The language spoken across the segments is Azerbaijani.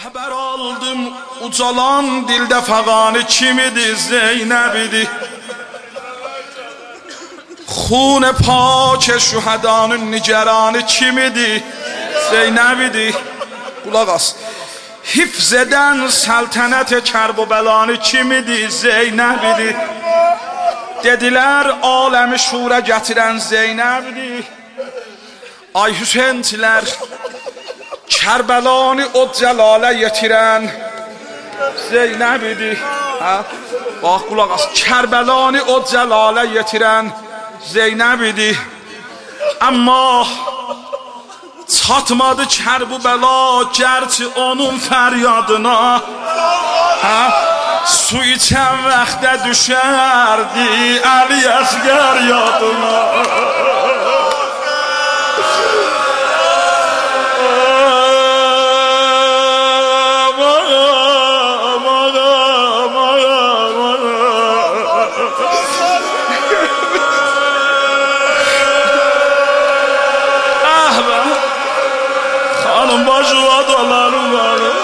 Xəbər aldım ucalan dildə fəğanı kimidir Zeynəbidir. Xun pak şühədanın nigeranı kimidir Zeynəbidir. Qulaq as. Hifz edən səltənət Kərbəlanı kimidir Zeynəbidir. Dedilər aləmi şura gətirən Zeynəbidir. Ay Hüseyntilər, Kərbəlanı o cəlalə yetirən Zeynəbidir. Bax qulaq as. Kərbəlanı o cəlalə yetirən Zeynəbidir. Amma çatmadı Kərbəla gərçi onun fəryadına. Su içən vaxtda düşərdi Əli Əsgər yadına. Xanım başıva dolanım benim.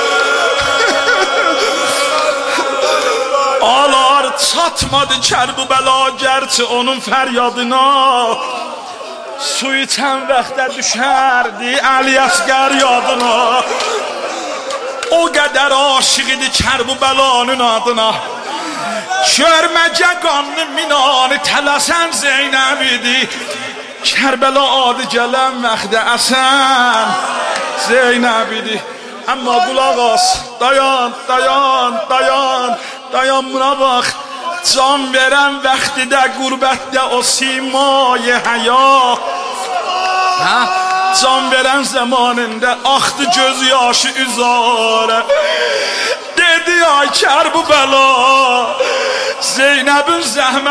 Alar çatmadı Kərbəla gərçi onun fəryadına. Su içən vaxtda düşərdi Əli Əsgər yadına. O qədər aşıq idi Kərbəlanın adına. Görməcə qanlı minanı tələsən Zeynəbidir. Kərbəla adı gələn vaxtda əsən Zeynəbidir. Amma qulaq as. Dayan, dayan, dayan. Dayan buna bax. Can verən vaxtidə qürbətdə o simayı həya. Can verən zamanında axdı göz yaşı üzarə. Dedi ay Kərbəla Zeynəbin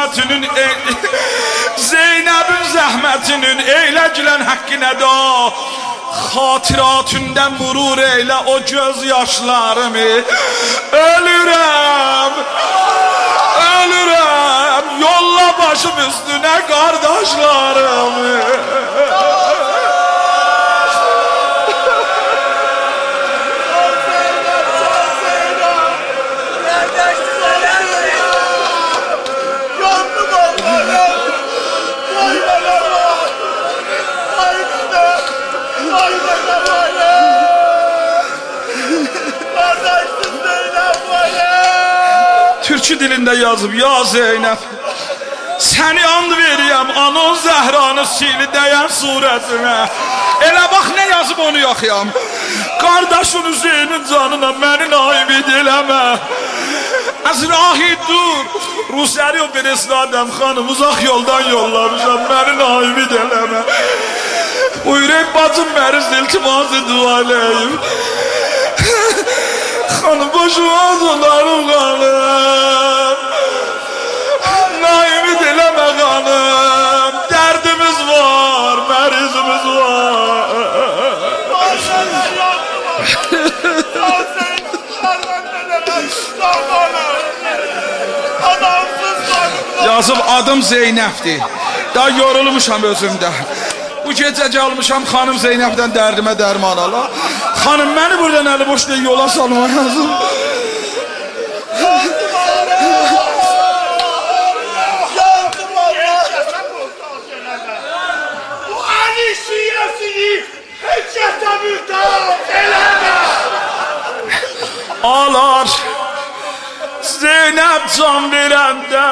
zəhmətinin eylə gülən haqqı nədə. Xatiratündən murur eylə o göz yaşlarımı. Ölürəm, ölürəm, yolla başım üstünə qardaşlarımı. Türkçü dilində yazıb, ya Zeynəb, səni and veriyəm anon zəhranı sili dəyən surətinə. Elə bax nə yazıb onu yaxıyam. Qardaşın Hüseynin canına məni naimid eləmə. Əzrahi dur, Rusəri o Beresladəm xanım uzaq yoldan yollamışam, məni naimid eləmə. Buyurək bacım məriz iltiması dua eləyim. Xanım boşuma dolarım xanım. Naimid eləmə xanım. Dərdimiz var, mərizimiz var. Yazıb adım Zeynəbdir. Daha yorulmuşam özümdə. Bu gecə gəlmişəm xanım Zeynəbdən dərdimə dərman ala. Xanım məni buradan əli boş deyil yola salma lazım. Bu Ali şiyasını heç kəsə mühtəç eləmə. Alar Zeynəb can verəndə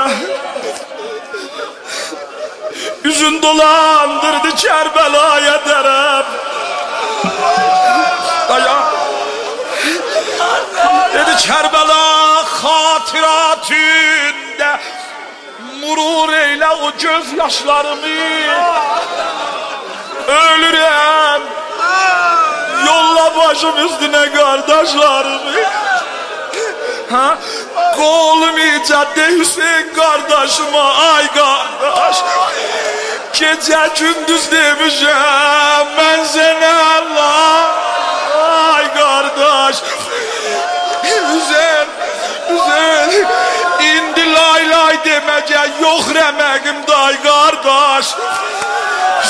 üzün dolandırdı Kərbəlaya tərəf. Dayan. Dedi Kərbəla xatiratündə murur eylə o göz yaşlarımı. Ölürəm, yolla başım üstünə qardaşlarımı. Qolum icaddə Hüseyin qardaşıma, ay qardaş. Gecə gündüz demişəm mən sənə Allah. Ay qardaş. Hüseyin, Hüseyin. İndi lay lay deməcə yox rəməqim day qardaş.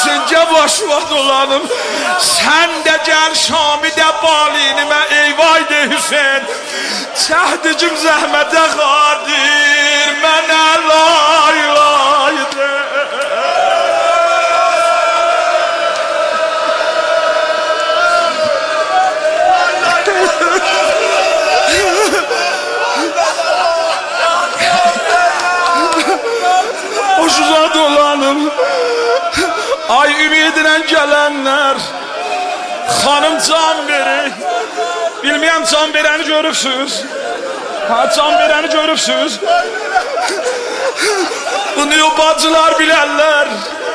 Hüseyin başıma dolanım. Sən də gəl Şami də balinimə eyvay Hüseyin Çəhdicim zəhmətə qadir Mənə lay lay de Hoşuza dolanım Ay ümidinə gələnlər Xanım can verir Bilməyəm can verəni görürsünüz Can verəni görürsünüz Bunu bacılar bilərlər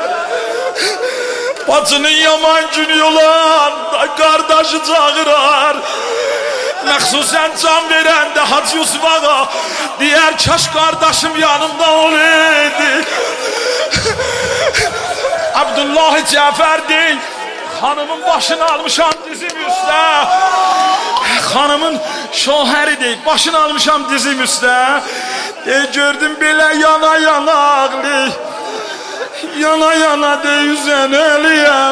Bacının yaman günü olan Qardaşı çağırar Məxsusən can verəndə Hacı Yusuf ağa Deyər kaş qardaşım yanımda olaydı Abdullah Cəfər deyil Xanımın başını almışam dizim üstə Xanımın şohəri deyil Başını almışam dizim üstə Gördüm belə yana yana ağlı Yana yana deyüzən ölüyəm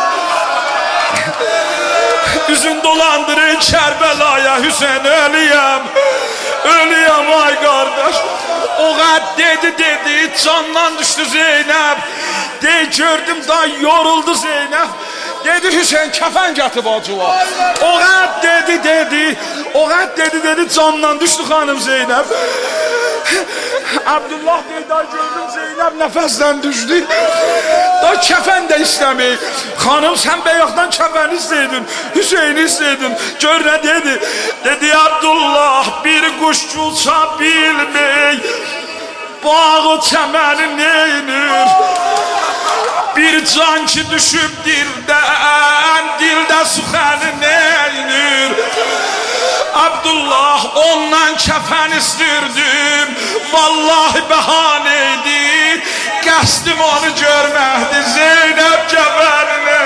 Üzün dolandırın Kərbəlaya Hüseyin ölüyəm Ölüyəm ay qardaş O qəd dedi candan düşdü Zeynəb Gördüm da yoruldu Zeynəb Dedi Hüseyin kəfən gətib acıva O qəd dedi candan düşdü xanım Zeynəb Abdullah dedi gördüm Zeynəb nəfəsdən düşdü Da kəfən də istəməyib Xanım sən bəyaqdan kəfəni istəydin Hüseyini istəydin Gör nə dedi Dedi Abdullah bir quş uça bilmey Bağı çəməni neynir Bir can ki düşüb dildən Dildə suxəni neynir Abdullah ondan kəfən istirdim Vallahi bəhaneydi Qəsdim onu görməkdi Zeynəb kəfənini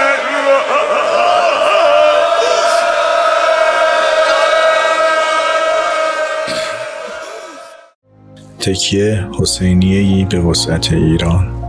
تکیه حسینیه‌ای به وسعت ایران